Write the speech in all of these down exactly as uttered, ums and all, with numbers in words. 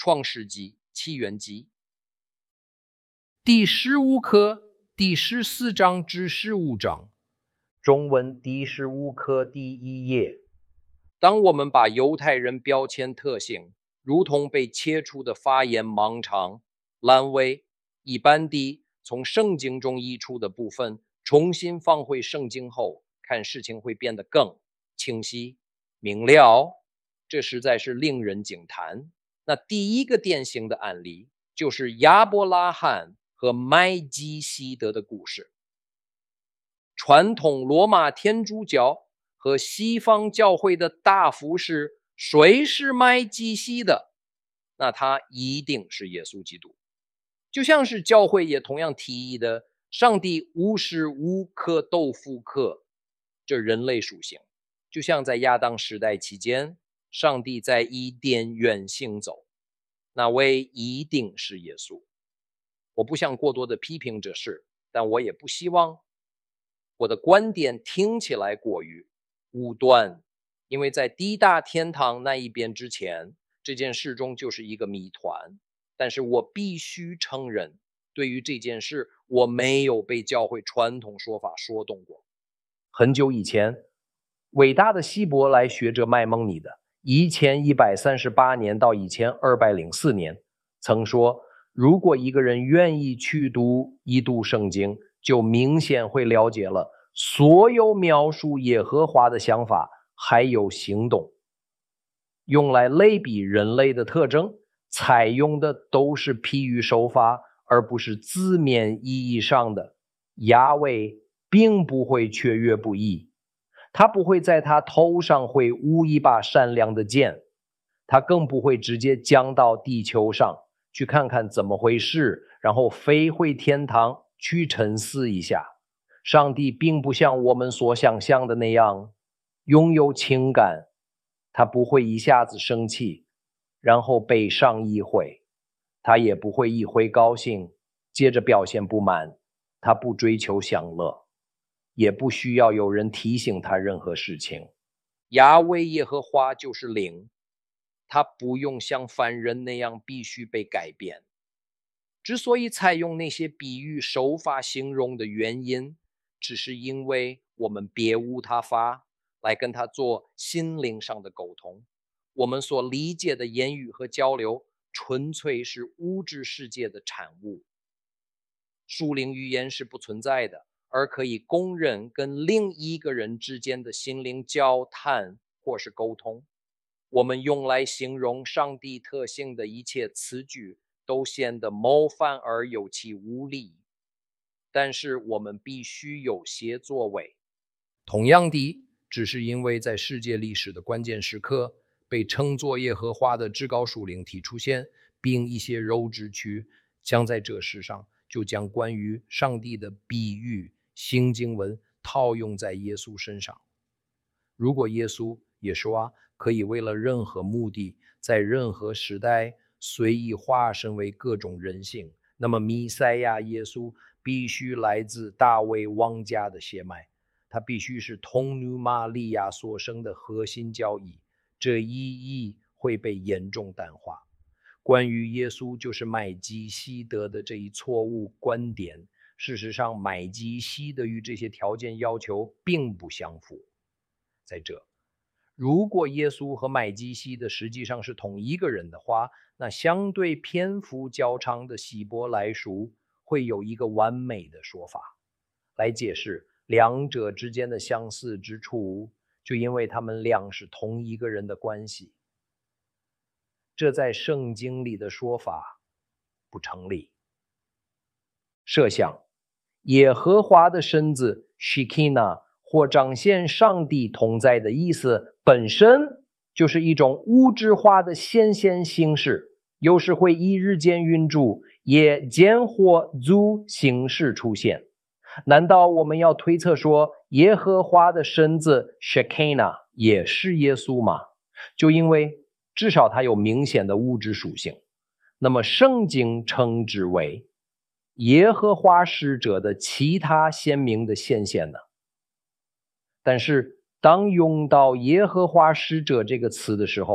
创世纪、起源记。第十五课第十四章至十五章， 中文第十五课第一页。 当我们把犹太人标签特性如同被切除的发言盲肠、阑尾，一般地从圣经中移出的部分重新放回圣经后，看事情会变得更清晰明了，这实在是令人惊叹。那第一个典型的案例就是亚伯拉罕和麦基希德的故事。传统罗马天主教和西方教会的大服是谁是麦基希德，那他一定是耶稣基督。就像是教会也同样提议的，上帝无时无刻都复刻这人类属性，就像在亚当时代期间，上帝在伊甸园行走，那位一定是耶稣。我不想过多的批评这事，但我也不希望我的观点听起来过于武断，因为在地大天堂那一边之前，这件事中就是一个谜团。但是我必须承认，对于这件事，我没有被教会传统说法说动过。 很久以前，伟大的希伯来学者麦蒙尼的一千一百三十八年到一千二百零四年曾说，如果一个人愿意去读一读圣经，就明显会了解了所有描述耶和华的想法还有行动。用来类比人类的特征，采用的都是譬喻手法，而不是字面意义上的雅威并不会雀跃不已，他不会在他头上会舞一把闪亮的剑，他更不会直接降到地球上去看看怎么回事，然后飞回天堂去沉思一下。上帝并不像我们所想象的那样拥有情感，他不会一下子生气，然后悲伤一回，他也不会一回高兴，接着表现不满，他不追求享乐，也不需要有人提醒他任何事情。 雅威耶和华就是灵，他不用像凡人那样必须被改变。之所以采用那些比喻手法形容的原因，只是因为我们别无他法来跟他做心灵上的沟通。我们所理解的言语和交流纯粹是物质世界的产物，属灵语言是不存在的，而可以公认跟另一个人之间的心灵交谈或是沟通。我们用来形容上帝特性的一切词句都显得冒犯而有其无力，但是我们必须有些作为。同样的，只是因为在世界历史的关键时刻，被称作耶和华的至高属灵体出现，并一些肉质区将在这世上就将关于上帝的比喻新经文套用在耶稣身上。如果耶稣耶稣啊可以为了任何目的在任何时代随意化身为各种人性，那么弥赛亚耶稣必须来自大卫王家的血脉，他必须是童女玛利亚所生的核心教义，这意义会被严重淡化。关于耶稣就是麦基希德的这一错误观点，事实上麦基希德与这些条件要求并不相符。在这，如果耶稣和麦基希德实际上是同一个人的话，那相对篇幅较长的希伯来书会有一个完美的说法来解释两者之间的相似之处，就因为他们俩是同一个人的关系。这在圣经里的说法不成立。设想耶和华的身子 Shekinah 或彰显上帝同在的意思本身就是一种物质化的显现形式，有时会以日间运注也兼或足形式出现。难道我们要推测说耶和华的身子 Shekinah 也是耶稣吗？就因为至少它有明显的物质属性，那么圣经称之为耶和华使者的其他鲜明的显现呢？但是当用到耶和华使者这个词的时候，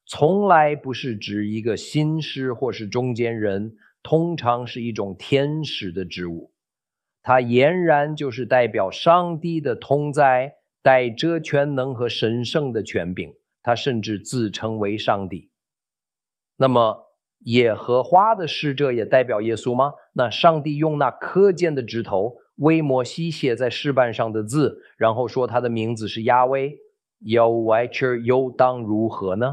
从来不是指一个信士或是中间人，通常是一种天使的职务。它俨然就是代表上帝的同在，带着全能和神圣的权柄，他甚至自称为上帝。那么耶和华的使者也代表耶稣吗？那上帝用那可见的指头为摩西写在石板上的字，然后说他的名字是亚威，又外却又当如何呢？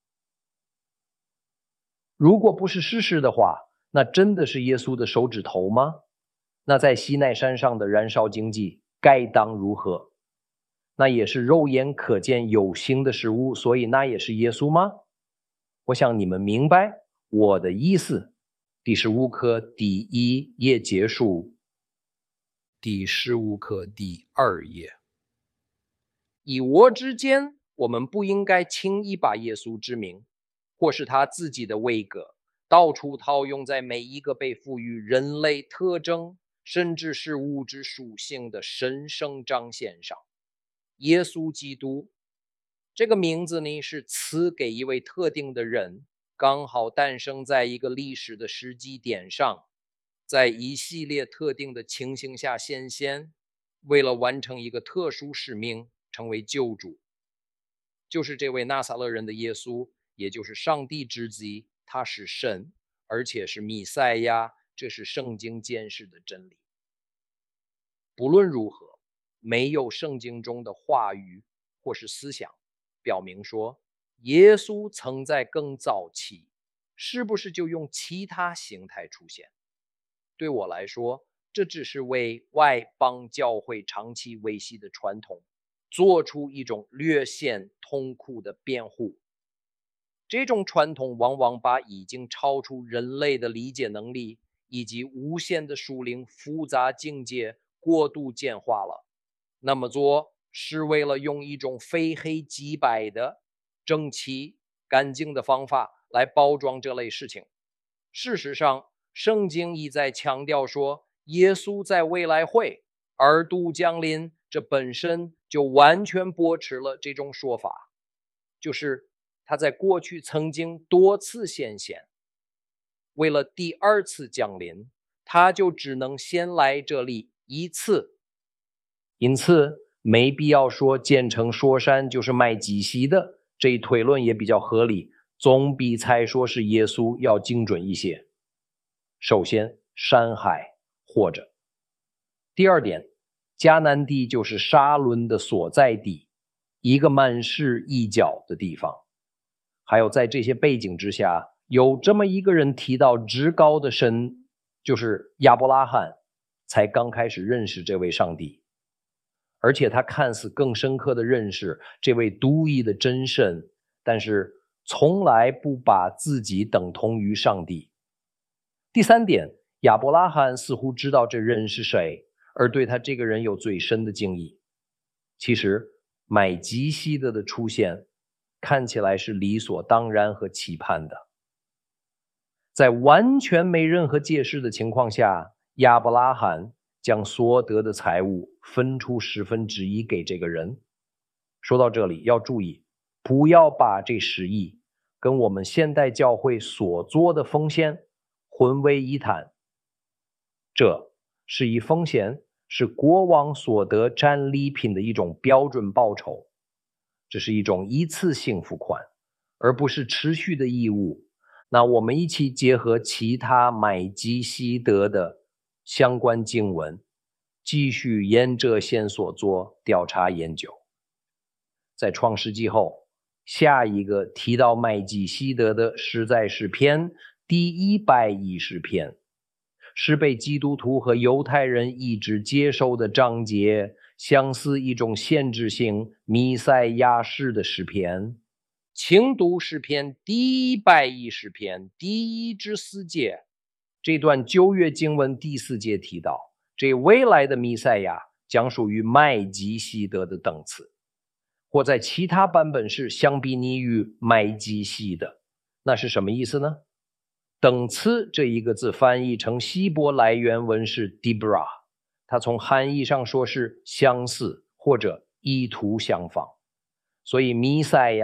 如果不是事实的话，那真的是耶稣的手指头吗？那在西奈山上的燃烧经济该当如何？那也是肉眼可见有形的事物，所以那也是耶稣吗？我想你们明白我的意思。第十五课第一页结束。 第十五课第二页。以我之见，我们不应该轻易把耶稣之名，或是他自己的位格，到处套用在每一个被赋予人类特征，甚至是物质属性的神圣彰显上。耶稣基督这个名字呢，是赐给一位特定的人，刚好诞生在一个历史的时机点上，在一系列特定的情形下显现，为了完成一个特殊使命，成为救主。就是这位拿撒勒人的耶稣，也就是上帝之子，他是神，而且是弥赛亚，这是圣经揭示的真理。不论如何，没有圣经中的话语或是思想表明说耶稣曾在更早期是不是就用其他形态出现。对我来说，这只是为外邦教会长期维系的传统做出一种略显痛苦的辩护。这种传统往往把已经超出人类的理解能力以及无限的属灵复杂境界过度简化了。那么做是为了用一种非黑即白的整齐干净的方法来包装这类事情。事实上，圣经一再强调说耶稣在未来会二度降临，这本身就完全驳斥了这种说法，就是他在过去曾经多次显现，为了第二次降临，他就只能先来这里一次。 因此没必要说建成说山就是卖鸡西的，这一推论也比较合理，总比猜说是耶稣要精准一些。首先，山海或者第二点，迦南地就是沙伦的所在地，一个满是异教的地方。还有在这些背景之下，有这么一个人提到至高的神，就是亚伯拉罕才刚开始认识这位上帝，而且他看似更深刻的认识这位独一的真神，但是从来不把自己等同于上帝。第三点，亚伯拉罕似乎知道这人是谁，而对他这个人有最深的敬意。其实买基西德的出现看起来是理所当然和期盼的。在完全没任何解释的情况下，亚伯拉罕将所得的财物分出十分之一给这个人。说到这里要注意，不要把这十亿跟我们现代教会所做的奉献混为一谈。这是一奉献，是国王所得战利品的一种标准报酬，这是一种一次性付款，而不是持续的义务。那我们一起结合其他买基西德的相关经文，继续沿着线索做调查研究。在创世纪后，下一个提到买基西德的实在是篇第一百一十篇，是被基督徒和犹太人一直接受的章节，相似一种限制性弥赛亚式的诗篇。 请读诗篇第一百一十篇第一至四节。 这段旧约经文第四节提到，这未来的弥赛亚将属于麦基西德的等次，或在其他版本是相比拟于麦基西的。那是什么意思呢？等次这一个字翻译成希伯来原文是 Dibra， 它从含义上说是相似或者意图相仿，所以弥赛亚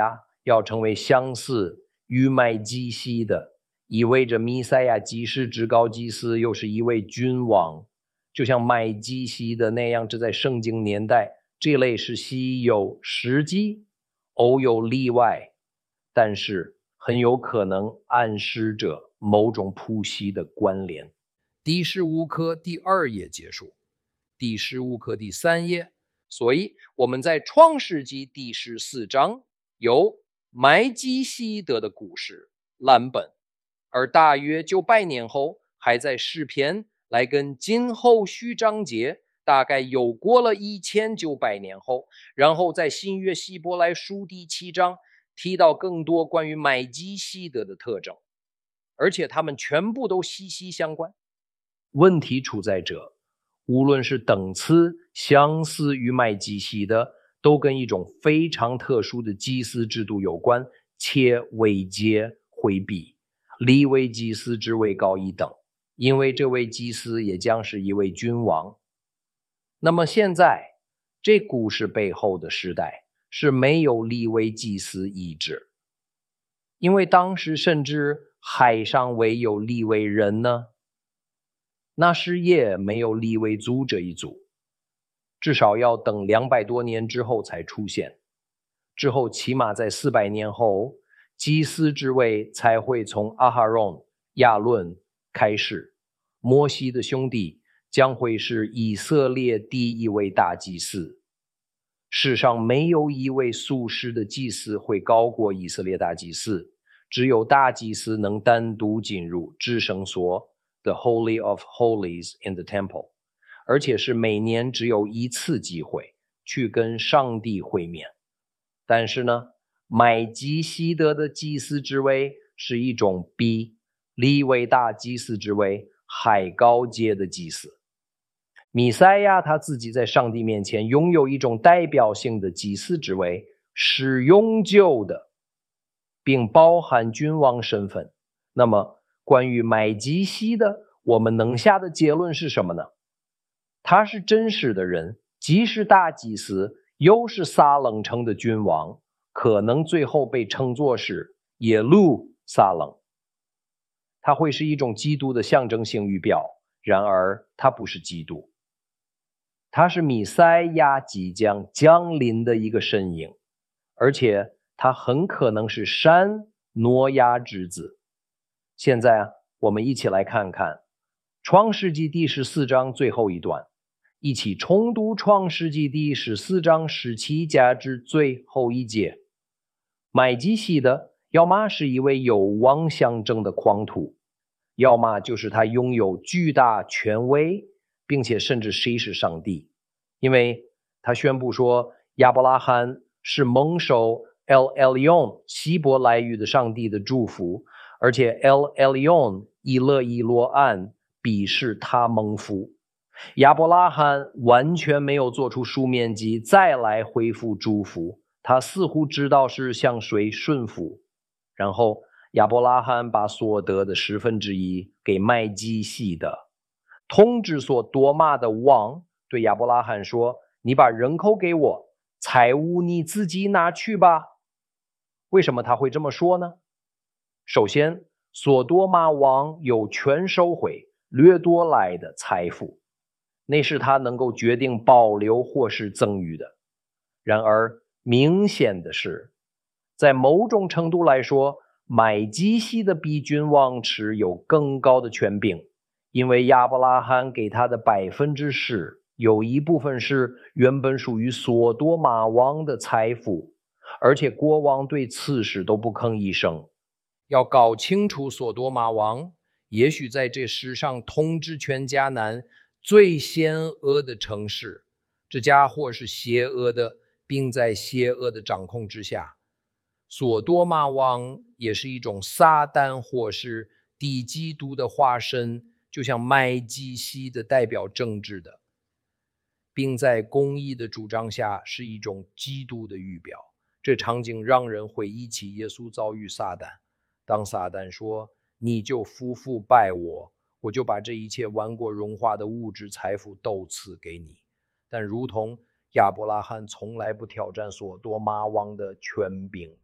要成为相似与麦基西的，意味着弥赛亚既是至高祭司，又是一位君王，就像麦基西的那样。这在圣经年代，这类是稀有时机，偶有例外，但是很有可能暗示着某种谱系的关联。 第十五课第二页结束，第十五课第三页。所以我们在创世纪第十四章有麦基希德的故事蓝本，而大约九百年后还在诗篇来跟今后续章节，大概又过了一千九百年后，然后在新约希伯来书第七章提到更多关于麦基希德的特征，而且他们全部都息息相关。 问题出在这，无论是等次相似于麦基希的，都跟一种非常特殊的祭司制度有关，且位阶会比利未祭司之位高一等，因为这位祭司也将是一位君王。那么现在这故事背后的时代是没有利未祭司意志，因为当时甚至还尚未有利未人呢。那时也没有利未族这一族，至少要等两百多年之后才出现。之后起码在四百年后，祭司之位才会从阿哈荣、亚伦开始。摩西的兄弟将会是以色列第一位大祭司。世上没有一位素世的祭司会高过以色列大祭司，只有大祭司能单独进入至圣所The Holy of Holies in the Temple， 而且是每年只有一次机会去跟上帝会面。但是呢，麦基希德的祭司之位是一种比利未大祭司之位还高阶的祭司。弥赛亚他自己在上帝面前拥有一种代表性的祭司之位，是永久的，并包含君王身份。那么关于麦基希的，我们能下的结论是什么呢？他是真实的人，既是大祭司，又是撒冷城的君王，可能最后被称作是耶路撒冷。他会是一种基督的象征性预表，然而他不是基督，他是弥赛亚即将降临的一个身影，而且他很可能是山挪亚之子。现在啊，我们一起来看看创世纪第十四章最后一段，一起重读创世纪第十四章十七节至最后一节。麦基希德要么是一位有望象征的狂徒，要么就是他拥有巨大权威，并且甚至谁是上帝，因为他宣布说亚伯拉罕是蒙受 El Elyon 希伯来语的上帝的祝福，而且 El Elyon 以勒以罗安必是他蒙福。亚伯拉罕完全没有做出书面记再来恢复祝福，他似乎知道是向谁顺服。然后亚伯拉罕把所得的十分之一给麦基希德。统治所多玛的王对亚伯拉罕说，你把人口给我，财物你自己拿去吧。为什么他会这么说呢？首先，所多玛王有权收回掠夺来的财富，那是他能够决定保留或是赠予的。然而明显的是，在某种程度来说，麦基希的比君王持有更高的权柄，因为亚伯拉罕给他的百分之十有一部分是原本属于所多玛王的财富，而且国王对此事都不吭一声。 要搞清楚所多玛王也许在这世上统治全迦南最险恶的城市，这家伙是邪恶的，并在邪恶的掌控之下。所多玛王也是一种撒旦或是敌基督的化身，就像麦基希的代表政治的，并在公义的主张下是一种基督的预表。这场景让人回忆起耶稣遭遇撒旦，当撒旦说你就夫妇拜我，我就把这一切万国荣华的物质财富都赐给你。但如同亚伯拉罕从来不挑战所多玛王的权柄，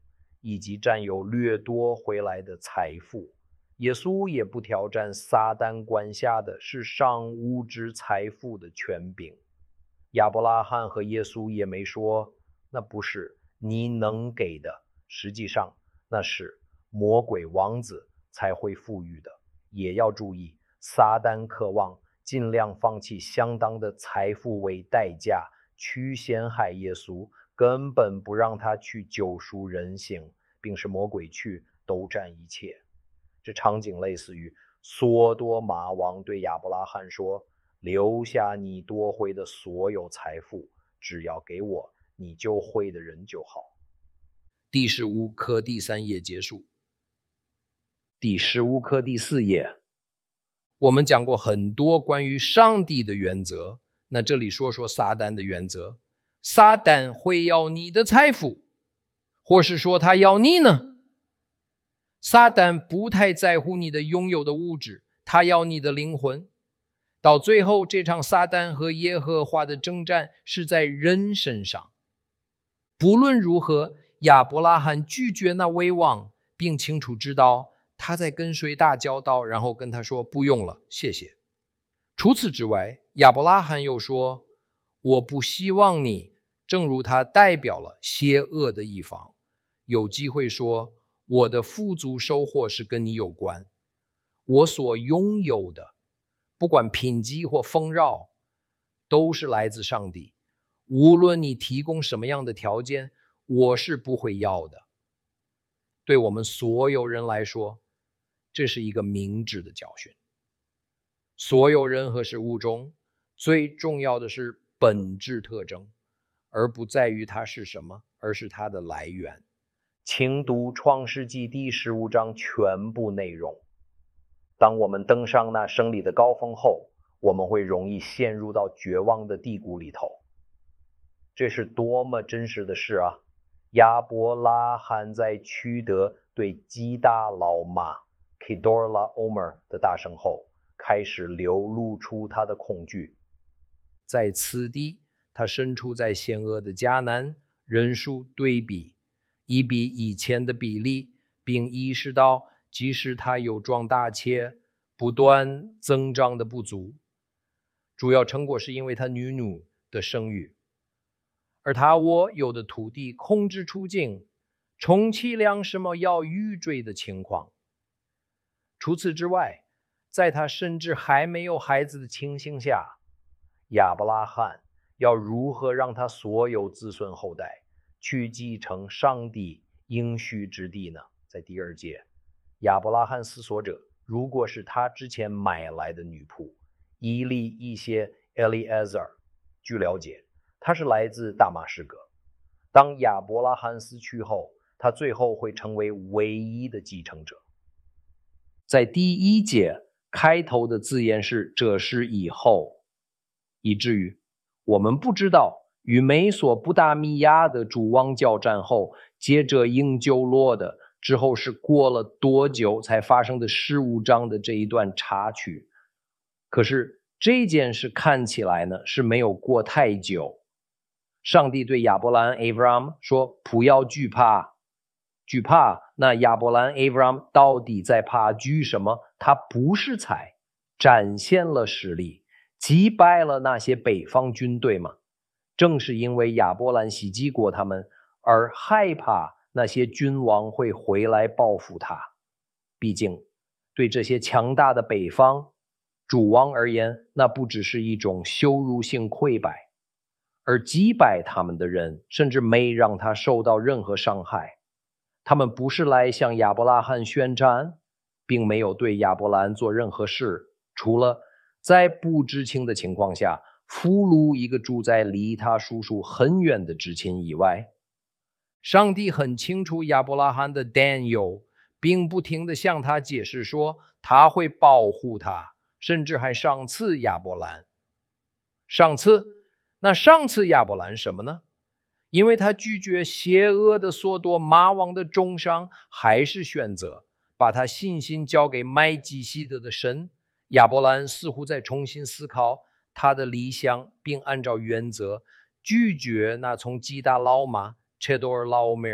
以及占有掠夺回来的财富。耶稣也不挑战撒旦管辖的是上物质财富的权柄。亚伯拉罕和耶稣也没说那不是你能给的，实际上那是魔鬼王子才会富裕的。也要注意，撒旦渴望尽量放弃相当的财富为代价去陷害耶稣，根本不让他去救赎人性，并使魔鬼去斗占一切。这场景类似于索多玛王对亚伯拉罕说，留下你夺回的所有财富，只要给我你救回的人就好。 第十五课第三页结束。 第十五课第四页， 我们讲过很多关于上帝的原则，那这里说说撒旦的原则。撒旦会要你的财富，或是说他要你呢？撒旦不太在乎你的拥有的物质，他要你的灵魂。到最后，这场撒旦和耶和华的征战是在人身上。不论如何，亚伯拉罕拒绝那位王，并清楚知道他在跟谁打交道，然后跟他说不用了，谢谢。除此之外，亚伯拉罕又说，我不希望你，正如他代表了邪恶的一方，有机会说我的富足收获是跟你有关，我所拥有的不管贫瘠或丰饶都是来自上帝，无论你提供什么样的条件，我是不会要的。对我们所有人来说，这是一个明智的教训。所有人和事物中最重要的是本质特征，而不在于它是什么，而是它的来源。 请读创世纪第十五章全部内容。当我们登上那胜利的高峰后，我们会容易陷入到绝望的低谷里头。这是多么真实的事啊！亚伯拉罕在取得对基大老马 Kedorlaomer 的大胜后，开始流露出他的恐惧。 在此地，他身处在险恶的迦南，人数对比一比以前的比例，并意识到即使他有壮大且不断增长的不足，主要成果是因为他女女的生育，而他我有的土地控制处境，充其量什么要预坠的情况。除此之外，在他甚至还没有孩子的情形下，亚伯拉罕要如何让他所有子孙后代去继承上帝应许之地呢？在第二节，亚伯拉罕思索者如果是他之前买来的女仆伊利一些 Eliezer， 据了解他是来自大马士革。当亚伯拉罕死去后，他最后会成为唯一的继承者。 在第一节开头的字眼是这是以后，以至于我们不知道与美索不达米亚的诸王交战后，接着英九罗的之后是过了多久才发生的十五章的这一段插曲。可是这件事看起来呢是没有过太久。上帝对亚伯兰 Abraham 说不要惧怕，惧怕，那亚伯兰 Abraham 到底在怕惧什么？他不是才展现了实力，击败了那些北方军队吗？正是因为亚伯兰袭击过他们，而害怕那些君王会回来报复他。毕竟对这些强大的北方主王而言，那不只是一种羞辱性溃败，而击败他们的人甚至没让他受到任何伤害。他们不是来向亚伯拉罕宣战，并没有对亚伯兰做任何事，除了在不知情的情况下俘虏一个住在离他叔叔很远的至亲以外。上帝很清楚亚伯拉罕的担忧，并不停地向他解释说他会保护他，甚至还赏赐亚伯兰。赏赐？那赏赐亚伯兰什么呢？因为他拒绝邪恶的索多玛王的重伤，还是选择把他信心交给麦基洗德的神。亚伯兰似乎在重新思考他的理想，并按照原则拒绝那从基大老马 Kedorlaomer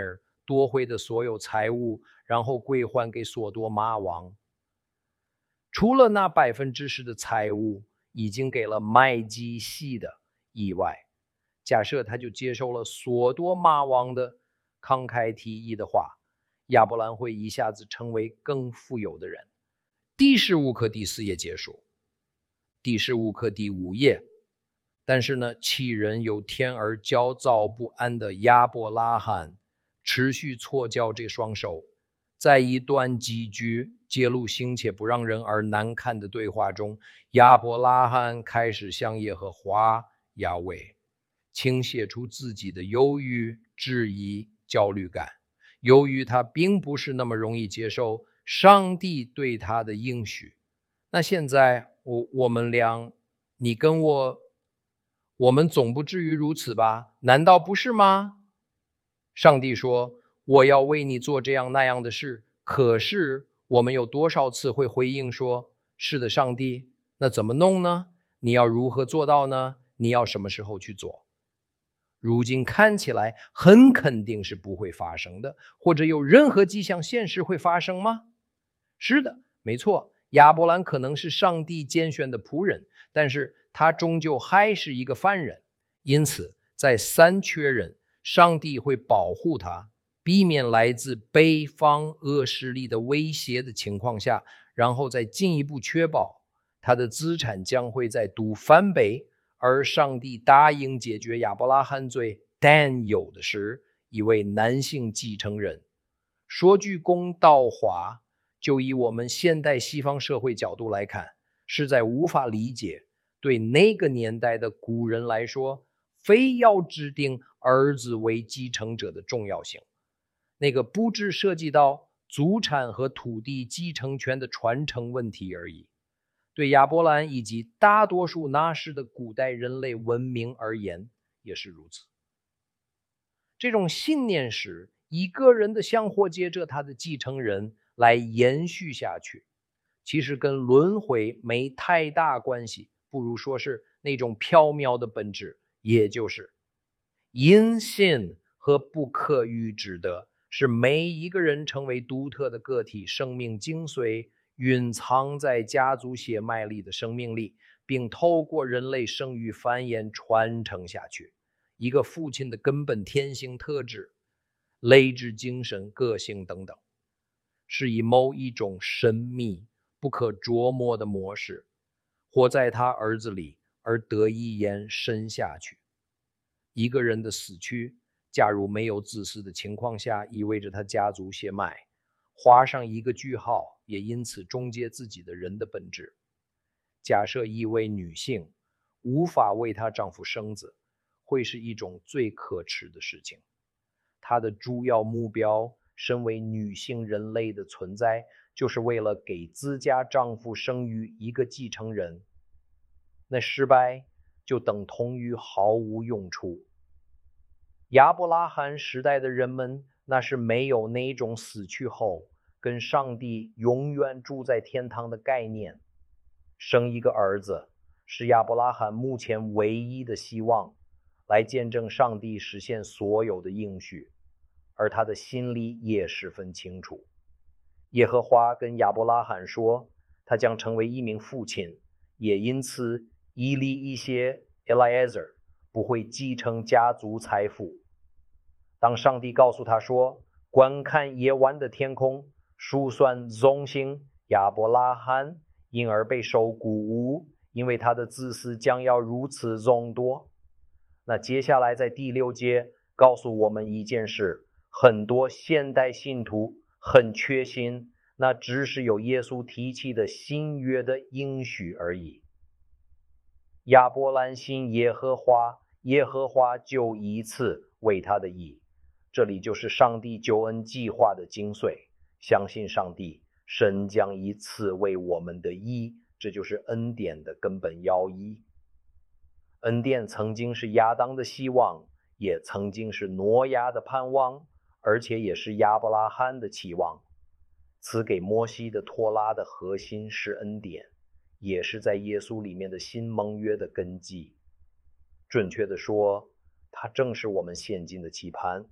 夺回的所有财物，然后归还给索多玛王。除了那百分之十的财物已经给了麦基系的以外，假设他就接受了索多玛王的慷慨提议的话，亚伯兰会一下子成为更富有的人。第十五课第四页结束，第十五课第五页。但是呢，杞人有天而焦躁不安的亚伯拉罕持续错教这双手，在一段几句揭露心且不让人而难看的对话中，亚伯拉罕开始向耶和华亚伟倾泻出自己的忧郁、质疑、焦虑感。由于他并不是那么容易接受上帝对他的应许，那现在我我们俩，你跟我，我们总不至于如此吧？难道不是吗？上帝说，我要为你做这样那样的事。可是我们有多少次会回应说，是的，上帝，那怎么弄呢？你要如何做到呢？你要什么时候去做？如今看起来很肯定是不会发生的，或者有任何迹象现实会发生吗？是的，没错，亚伯兰可能是上帝拣选的仆人，但是他终究还是一个犯人。因此在三确认上帝会保护他，避免来自北方恶势力的威胁的情况下，然后再进一步确保他的资产将会再度翻倍，而上帝答应解决亚伯拉罕罪，但有的是一位男性继承人。说句公道话，就以我们现代西方社会角度来看，实在无法理解对那个年代的古人来说，非要指定儿子为继承者的重要性。那个不只涉及到祖产和土地继承权的传承问题而已，对亚伯兰以及大多数那时的古代人类文明而言也是如此。这种信念使一个人的香火接着他的继承人来延续下去，其实跟轮回没太大关系，不如说是那种缥缈的本质，也就是因信和不可预知的是每一个人成为独特的个体生命精髓蕴藏在家族血脉里的生命力，并透过人类生育繁衍传承下去。一个父亲的根本天性特质、类智精神、个性等等，是以某一种神秘不可捉摸的模式活在他儿子里，而得以延伸下去。一个人的死去，假如没有自私的情况下，意味着他家族血脉画上一个句号，也因此终结自己的人的本质。假设一位女性无法为她丈夫生子，会是一种最可耻的事情。她的主要目标，身为女性人类的存在，就是为了给自家丈夫生育一个继承人。那失败就等同于毫无用处。亚伯拉罕时代的人们，那是没有那种死去后跟上帝永远住在天堂的概念。生一个儿子是亚伯拉罕目前唯一的希望，来见证上帝实现所有的应许，而他的心里也十分清楚。耶和华跟亚伯拉罕说，他将成为一名父亲，也因此以利一些 Eliezer 不会继承家族财富。当上帝告诉他说，观看夜晚的天空，数算众星，亚伯拉罕因而被受鼓舞，因为他的子嗣将要如此众多。那接下来在第六节告诉我们一件事，很多现代信徒很确信那只是有耶稣提起的新约的应许而已。亚伯兰信耶和华，耶和华就以此为他的义。这里就是上帝救恩计划的精髓，相信上帝，神将以此为我们的义，这就是恩典的根本要义。恩典曾经是亚当的希望，也曾经是挪亚的盼望，而且也是亚伯拉罕的期望。赐给摩西的托拉的核心是恩典，也是在耶稣里面的新盟约的根基。准确的说，它正是我们现今的期盼。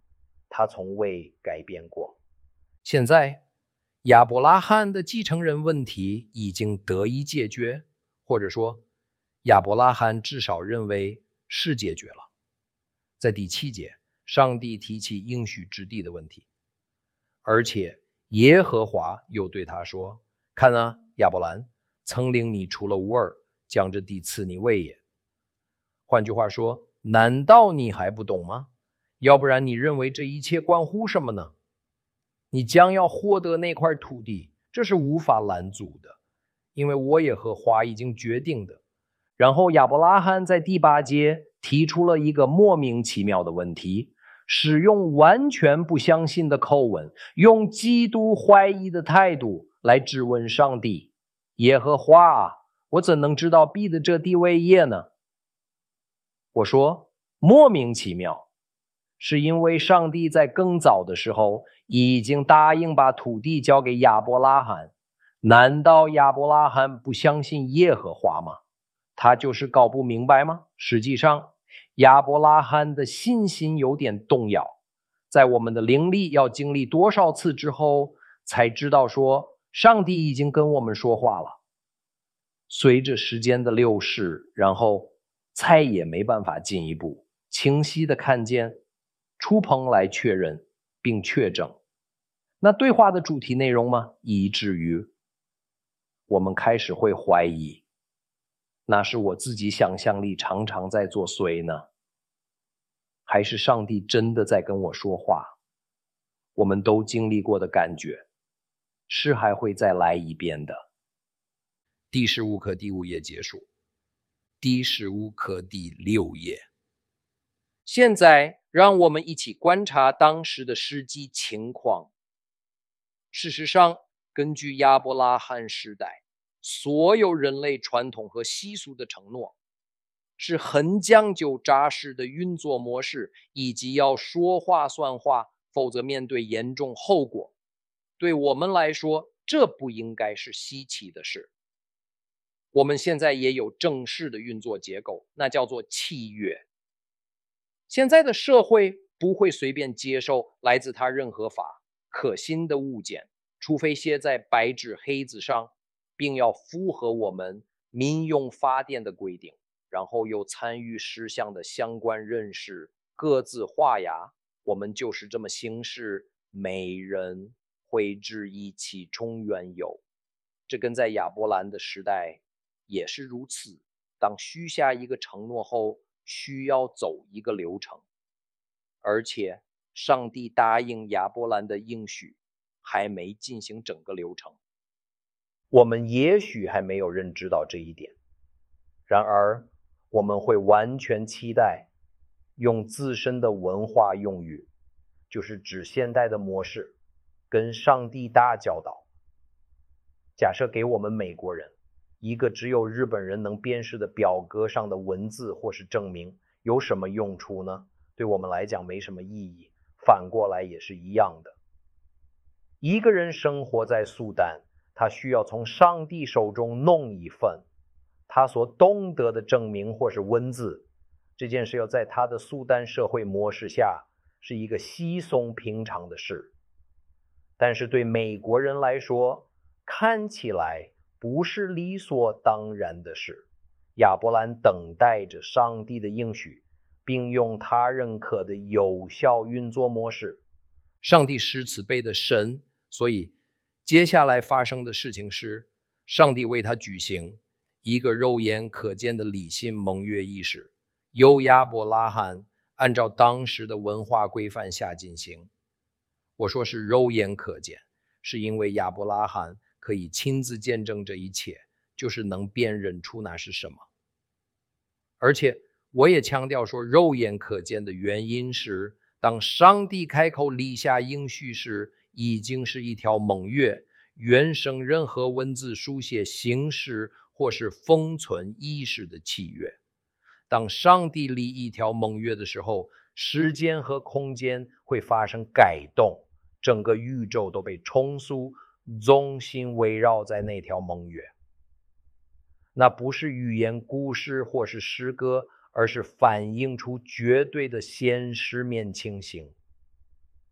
他从未改变过。 现在亚伯拉罕的继承人问题已经得以解决，或者说亚伯拉罕至少认为是解决了。在第七节，上帝提起应许之地的问题，而且耶和华又对他说，看啊，亚伯兰曾领你出了乌尔，将这地赐你为业。换句话说，难道你还不懂吗？要不然你认为这一切关乎什么呢？你将要获得那块土地，这是无法拦阻的，因为我耶和华已经决定的。然后亚伯拉罕在第八节提出了一个莫名其妙的问题，使用完全不相信的口吻，用极度怀疑的态度来质问上帝，耶和华，我怎能知道必得这地为业呢？我说莫名其妙，是因为上帝在更早的时候已经答应把土地交给亚伯拉罕。难道亚伯拉罕不相信耶和华吗？他就是搞不明白吗？实际上亚伯拉罕的信心有点动摇，在我们的灵力要经历多少次之后才知道说上帝已经跟我们说话了。随着时间的流逝，然后再也没办法进一步清晰的看见触碰来确认并确证。那对话的主题内容吗？以至于我们开始会怀疑，那是我自己想象力常常在作祟呢，还是上帝真的在跟我说话？我们都经历过的感觉，是还会再来一遍的。第十五课第五页结束，第十五课第六页。现在让我们一起观察当时的实际情况。事实上，根据亚伯拉罕时代所有人类传统和习俗的承诺，是很讲究扎实的运作模式，以及要说话算话，否则面对严重后果。对我们来说，这不应该是稀奇的事。我们现在也有正式的运作结构，那叫做契约。现在的社会不会随便接受来自他任何法可信的物件，除非写在白纸黑字上，并要符合我们民用法典的规定，然后有参与事项的相关人士各自画押。我们就是这么行事，没人会质疑其中缘由。这跟在亚伯兰的时代也是如此，当许下一个承诺后，需要走一个流程，而且上帝答应亚伯兰的应许还没进行整个流程。 我们也许还没有认知到这一点，然而我们会完全期待用自身的文化用语，就是指现代的模式，跟上帝打交道。假设给我们美国人一个只有日本人能辨识的表格上的文字或是证明，有什么用处呢？对我们来讲没什么意义，反过来也是一样的。一个人生活在苏丹，他需要从上帝手中弄一份他所懂得的证明或是文字，这件事要在他的苏丹社会模式下是一个稀松平常的事。但是对美国人来说，看起来不是理所当然的事。亚伯兰等待着上帝的应许，并用他认可的有效运作模式。 上帝是慈悲的神，所以接下来发生的事情是，上帝为他举行一个肉眼可见的理性盟约仪式，由亚伯拉罕按照当时的文化规范下进行。我说是肉眼可见，是因为亚伯拉罕可以亲自见证这一切，就是能辨认出那是什么。而且我也强调说，肉眼可见的原因是，当上帝开口立下应许时，已经是一条盟约，原生任何文字书写形式或是封存意识的契约。当上帝立一条盟约的时候，时间和空间会发生改动，整个宇宙都被重塑，中心围绕在那条盟约。那不是语言故事或是诗歌，而是反映出绝对的现实面情形。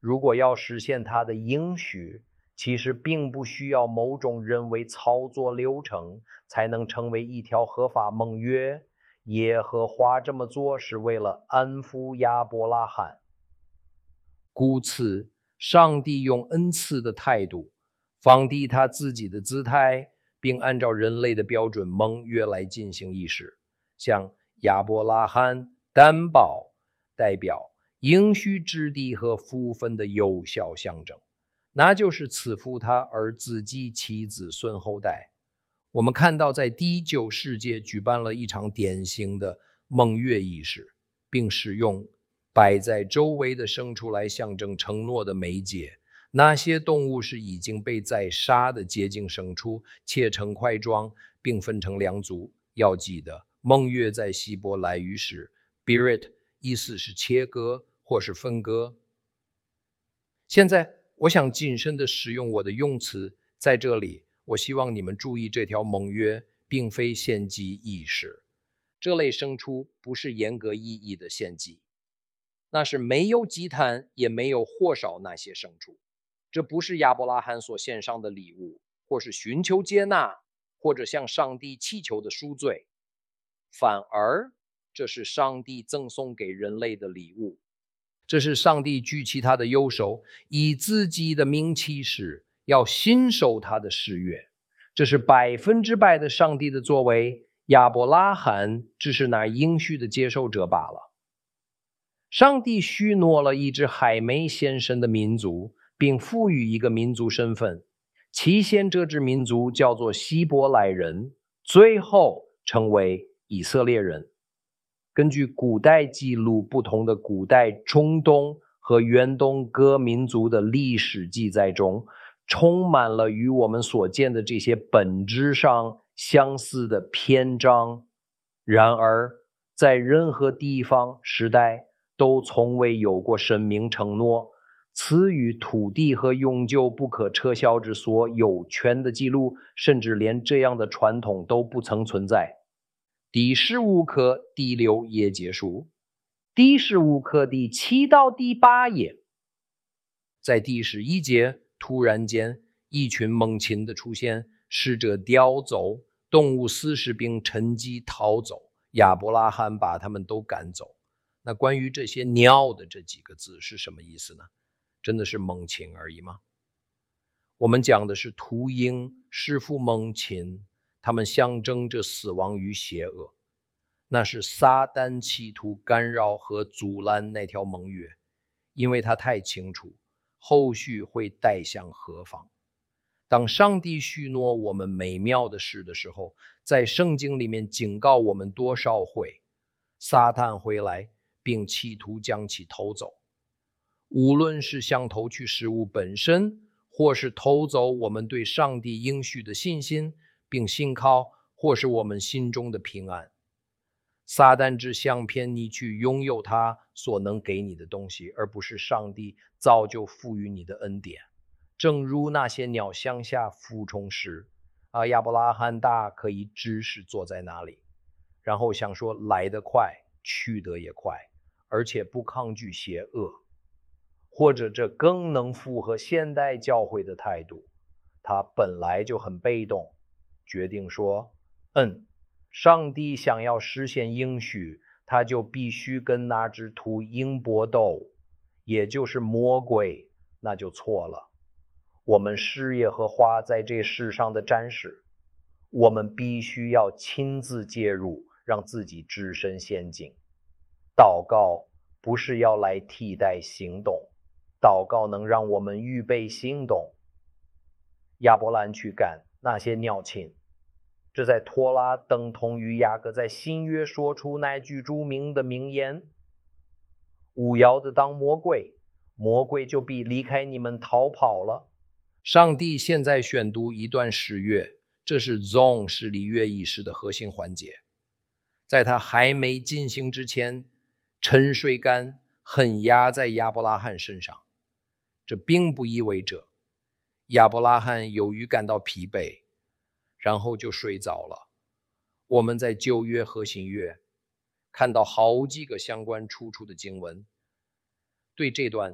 如果要实现他的应许，其实并不需要某种人为操作流程才能成为一条合法盟约。耶和华这么做是为了安抚亚伯拉罕。 故此，上帝用恩赐的态度放低他自己的姿态，并按照人类的标准盟约来进行仪式，向亚伯拉罕担保，代表应许之地和福分的有效象征，那就是赐福他儿子及其子孙后代。我们看到在第九世界举办了一场典型的盟约仪式，并使用摆在周围的牲畜来象征承诺的媒介。那些动物是已经被宰杀的洁净牲畜，切成块状并分成两组。要记得，盟约在希伯来语是 Berit， 意思是切割或是分割。现在我想谨慎地使用我的用词，在这里我希望你们注意，这条盟约并非献祭仪式。这类牲畜不是严格意义的献祭，那是没有祭坛也没有火烧那些牲畜。这不是亚伯拉罕所献上的礼物，或是寻求接纳，或者向上帝祈求的赎罪，反而这是上帝赠送给人类的礼物。这是上帝举起他的右手，以自己的名起誓，要信守他的誓约。这是百分之百的上帝的作为，亚伯拉罕只是那应许的接受者罢了。上帝许诺了一支还没献身的民族，并赋予一个民族身份，起先这支民族叫做希伯来人，最后成为以色列人。根据古代记录，不同的古代中东和远东各民族的历史记载中，充满了与我们所见的这些本质上相似的篇章。然而，在任何地方时代都从未有过神明承诺赐予土地和永久不可撤销之所有权的记录，甚至连这样的传统都不曾存在。第十五课第六页结束，第十五课第七到第八页。在第十一节，突然间一群猛禽的出现，使者叼走动物四十，并趁机逃走。亚伯拉罕把他们都赶走。那关于这些鸟的这几个字是什么意思呢？真的是猛禽而已吗？我们讲的是秃鹰、弑父猛禽，它们象征着死亡与邪恶。那是撒旦企图干扰和阻拦那条盟约，因为他太清楚后续会带向何方。当上帝许诺我们美妙的事的时候，在圣经里面警告我们多少回，撒旦会来并企图将其偷走。无论是想偷去事物本身，或是偷走我们对上帝应许的信心并信靠，或是我们心中的平安。撒旦只想骗你去拥有他所能给你的东西，而不是上帝早就赋予你的恩典。正如那些鸟向下俯冲时，啊，亚伯拉罕大可以只是坐在那里，然后想说来得快，去得也快，而且不抗拒邪恶。或者这更能符合现代教会的态度，他本来就很被动，决定说，嗯，上帝想要实现应许，他就必须跟那只秃鹰搏斗，也就是魔鬼，那就错了。我们是耶和华在这世上的战士，我们必须要亲自介入，让自己置身陷阱。祷告不是要来替代行动，祷告能让我们预备行动。亚伯兰去赶那些鸟禽，这在托拉等同于雅各在新约说出那句著名的名言：勿要的当魔鬼，魔鬼就必离开你们逃跑了。 上帝现在选读一段诗乐，这是 Zong 诗礼乐仪式的核心环节。在他还没进行之前，沉睡感很压在亚伯拉罕身上。这并不意味着亚伯拉罕由于感到疲惫，然后就睡着了。我们在旧约和新约看到好几个相关出处的经文，对这段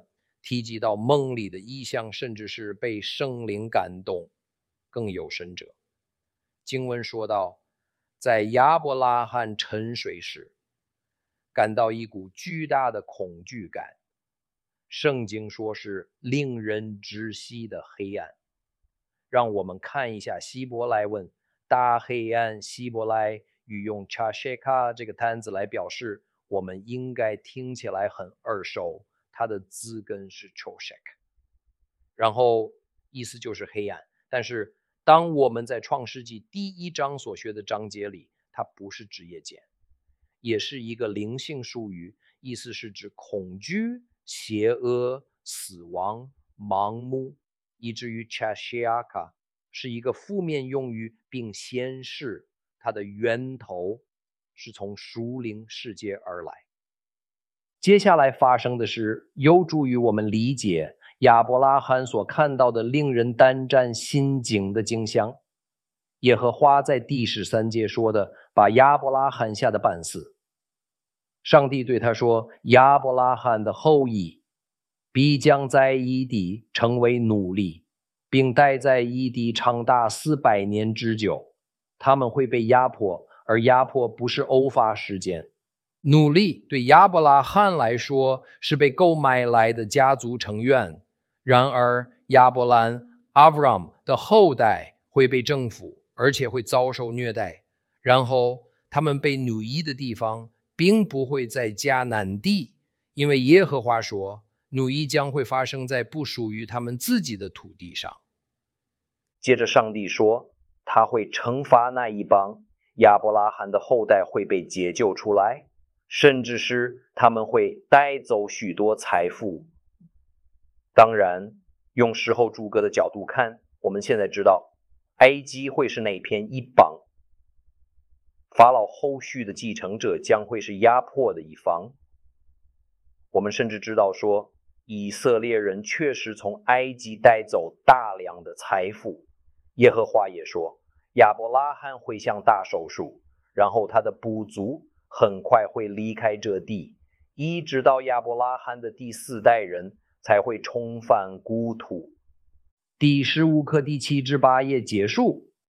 提及到梦里的意象，甚至是被圣灵感动，更有甚者。经文说到，在亚伯拉罕沉睡时，感到一股巨大的恐惧感。圣经说是令人窒息的黑暗。让我们看一下希伯来文大黑暗，希伯来语用 chasheka 这个单词来表示，我们应该听起来很耳熟，它的字根是 choshek， 然后意思就是黑暗。但是当我们在创世纪第一章所学的章节里，它不是职业简，也是一个灵性术语，意思是指恐惧、邪恶、死亡、盲目，以至于 chasheka 是一个负面用语，并显示它的源头是从属灵世界而来。接下来发生的是有助于我们理解亚伯拉罕所看到的令人胆战心惊的景象。耶和华在第十三节说的，把亚伯拉罕吓得半死。上帝对他说，亚伯拉罕的后裔必将在异地成为奴隶，并待在异地长达四百年之久。他们会被压迫，而压迫不是偶发事件。奴隶对亚伯拉罕来说是被购买来的家族成员，然而亚伯兰 Avram 的后代会被征服，而且会遭受虐待。然后他们被奴役的地方并不会在迦南地，因为耶和华说，奴役将会发生在不属于他们自己的土地上。 接着上帝说，他会惩罚那一帮，亚伯拉罕的后代会被解救出来，甚至是他们会带走许多财富。当然，用时候诸葛的角度看，我们现在知道埃及会是那片一邦，法老后续的继承者将会是压迫的一方。我们甚至知道说，以色列人确实从埃及带走大量的财富。耶和华也说，亚伯拉罕会向大手术，然后他的部族很快会离开这地，一直到亚伯拉罕的第四代人才会重返故土。第十五课第七至八页结束，